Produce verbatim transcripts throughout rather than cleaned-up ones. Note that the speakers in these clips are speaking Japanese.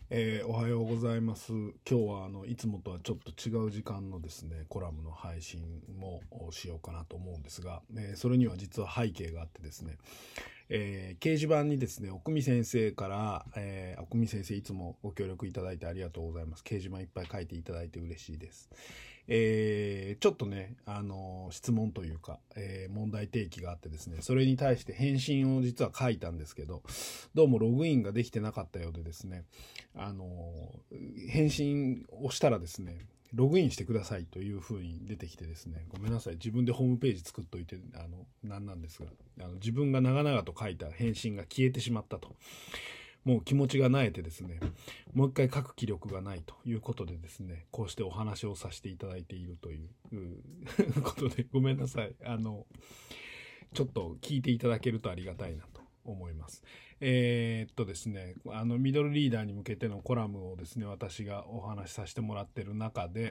えーおはようございます。今日はあのいつもとはちょっと違う時間のですねコラムの配信もしようかなと思うんですが、えーそれには実は背景があってですね、えー掲示板にですね奥見先生から、えー奥見先生いつもご協力いただいてありがとうございます。掲示板いっぱい書いていただいて嬉しいです。えーちょっとね、あの質問というか、えー問題提起があってですね、それに対して返信を実は書いたんですけど、どうもログインができてなかったようでですね、あの返信をしたらですね、ログインしてくださいという風に出てきてですね、ごめんなさい、自分でホームページ作っといてあのなんなんですが、あの自分が長々と書いた返信が消えてしまったと。もう気持ちがなえてですね、もう一回書く気力がないということでですね、こうしてお話をさせていただいているということで、ごめんなさい。あの、ちょっと聞いていただけるとありがたいなと思います。えーっとですね、あの、ミドルリーダーに向けてのコラムをですね、私がお話しさせてもらっている中で、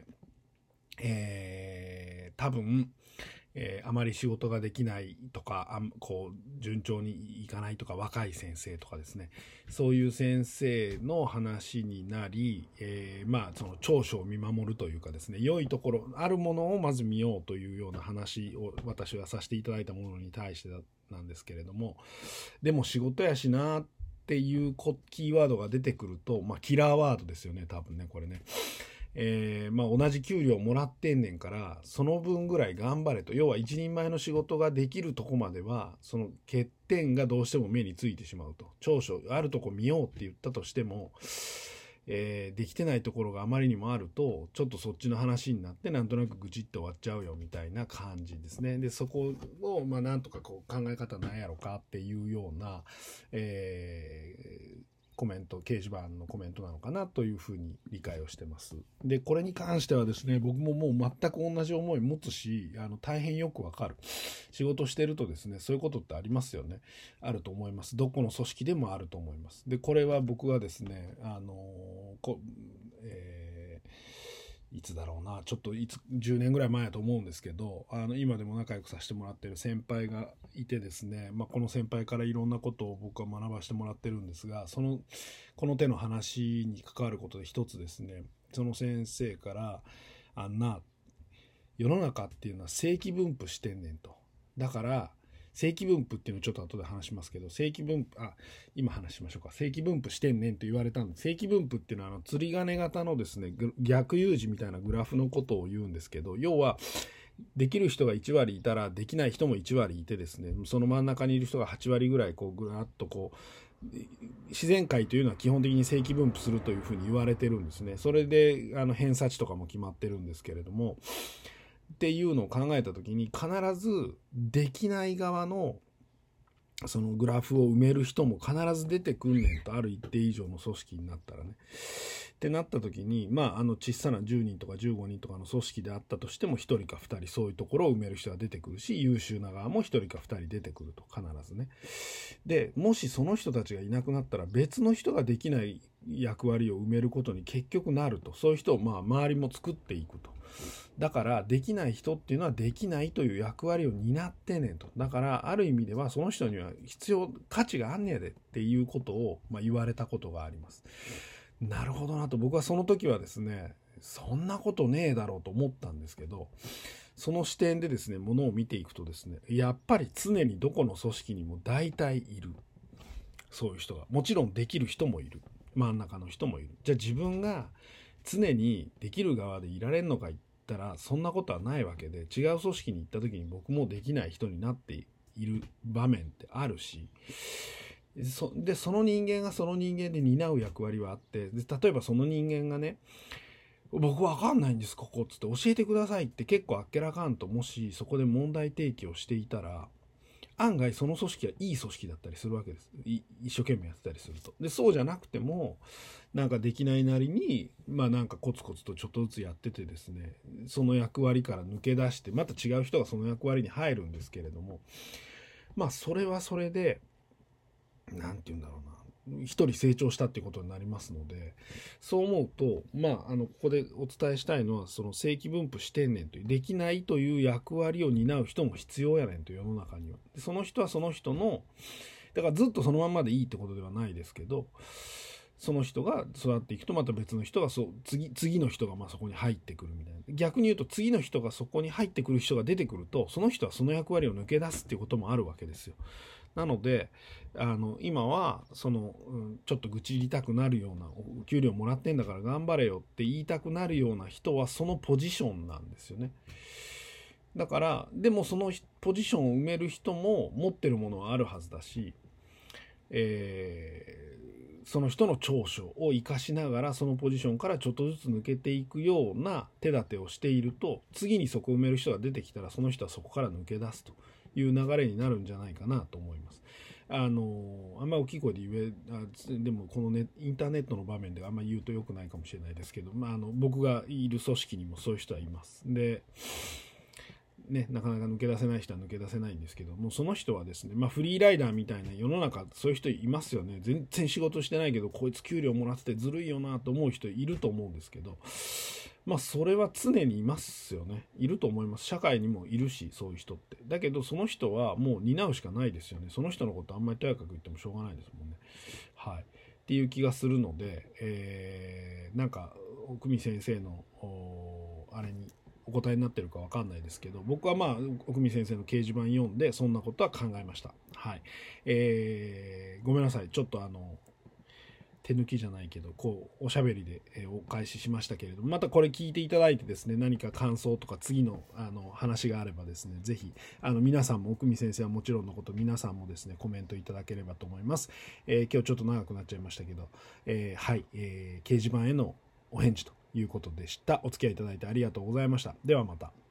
えー、多分、えーあまり仕事ができないとか、あこう順調にいかないとか、若い先生とかですね、そういう先生の話になり、えーまあその長所を見守るというかですね、良いところあるものをまず見ようというような話を私はさせていただいたものに対してなんですけれども、でも仕事やしなっていうキーワードが出てくると、まあキラーワードですよね、多分ね、これね。えーまあ、同じ給料もらってんねんからその分ぐらい頑張れと。要は一人前の仕事ができるとこまではその欠点がどうしても目についてしまうと。長所あるとこ見ようって言ったとしても、えーできてないところがあまりにもあるとちょっとそっちの話になってなんとなく愚痴って終わっちゃうよみたいな感じですね。でそこをまあなんとかこう考え方なんやろかっていうような、えーコメント、掲示板のコメントなのかなというふうに理解をしてます。で、これに関してはですね、僕ももう全く同じ思い持つし、あの、大変よくわかる。仕事してるとですね、そういうことってありますよね。あると思います。どこの組織でもあると思います。で、これは僕はですね、あの、こえーいつだろうな、ちょっといつじゅうねんぐらい前だと思うんですけど、あの今でも仲良くさせてもらってる先輩がいてですね、まあ、この先輩からいろんなことを僕は学ばせてもらってるんですが、そのこの手の話に関わることで一つですね、その先生からあんな世の中っていうのは正規分布してんねんと。だから正規分布っていうのをちょっと後で話しますけど、正規分布、あ、今話しましょうか。正規分布してんねんと言われたんで、正規分布っていうのはあの釣り鐘型のですね、逆 U 字みたいなグラフのことを言うんですけど、要はできる人がいち割いたらできない人もいち割いてですね、その真ん中にいる人がはち割ぐらいこうぐらっとこう、自然界というのは基本的に正規分布するというふうに言われてるんですね。それであの偏差値とかも決まってるんですけれども、っていうのを考えた時に必ずできない側のそのグラフを埋める人も必ず出てくんねんと。ある一定以上の組織になったらねってなった時に、まああの小さなじゅうにんとかじゅうごにんとかの組織であったとしてもひとりかふたりそういうところを埋める人が出てくるし、優秀な側もひとりかふたり出てくると。必ずね。でもしその人たちがいなくなったら別の人ができない役割を埋めることに結局なると。そういう人をまあ周りも作っていくと。だからできない人っていうのはできないという役割を担ってねんと。だからある意味ではその人には必要価値があんねやでっていうことを、まあ、言われたことがあります。なるほどなと。僕はその時はですね、そんなことねえだろうと思ったんですけど、その視点でですね、ものを見ていくとですね、やっぱり常にどこの組織にも大体いる。そういう人が。もちろんできる人もいる。真ん中の人もいる。じゃあ自分が常にできる側でいられんのか言ったらそんなことはないわけで、違う組織に行った時に僕もできない人になっている場面ってあるし、そでその人間がその人間で担う役割はあって、で例えばその人間がね、僕わかんないんですここっつって教えてくださいって結構あっけらかんともしそこで問題提起をしていたら、案外その組織はいい組織だったりするわけです。一生懸命やってたりすると。でそうじゃなくてもなんかできないなりにまあなんかコツコツとちょっとずつやっててですね、その役割から抜け出してまた違う人がその役割に入るんですけれども、まあそれはそれでなんて言うんだろうな、一人成長したっていうことになりますので、そう思うと、まあ、あのここでお伝えしたいのは、その正規分布してんねんという、できないという役割を担う人も必要やねんと、世の中には。その人はその人の、だからずっとそのまんまでいいってことではないですけど、 その人が育っていくとまた別の人がそう次次の人がまあそこに入ってくるみたいな。逆に言うと次の人がそこに入ってくる人が出てくるとその人はその役割を抜け出すっていうこともあるわけですよ。なのであの今はその、うん、ちょっと愚痴りたくなるようなお給料もらってんだから頑張れよって言いたくなるような人はそのポジションなんですよね。だからでもそのポジションを埋める人も持ってるものはあるはずだし、えーその人の長所を生かしながらそのポジションからちょっとずつ抜けていくような手立てをしていると次にそこを埋める人が出てきたらその人はそこから抜け出すという流れになるんじゃないかなと思います。あのあんまり大きい声で言えあでもこの、ね、インターネットの場面であんまり言うと良くないかもしれないですけど、まあ、あの僕がいる組織にもそういう人はいます。でね、なかなか抜け出せない人は抜け出せないんですけども、その人はですね、まあ、フリーライダーみたいな世の中そういう人いますよね。全然仕事してないけどこいつ給料もらっててずるいよなと思う人いると思うんですけど、まあそれは常にいますよね。いると思います。社会にもいるしそういう人って。だけどその人はもう担うしかないですよね。その人のことあんまりとやかく言ってもしょうがないですもんね。はい。っていう気がするので、えー、なんか奥見先生のあれにお答えになってるか分かんないですけど、僕はまあ奥見先生の掲示板読んでそんなことは考えました。はい。えー、ごめんなさい。ちょっとあの手抜きじゃないけどこうおしゃべりでお返ししましたけれども、またこれ聞いていただいてですね、何か感想とか次のあの話があればですね、ぜひあの皆さんも奥見先生はもちろんのこと皆さんもですねコメントいただければと思います。えー、今日ちょっと長くなっちゃいましたけど、えー、はい、えー、掲示板へのお返事ということでした。お付き合いいただいてありがとうございました。ではまた。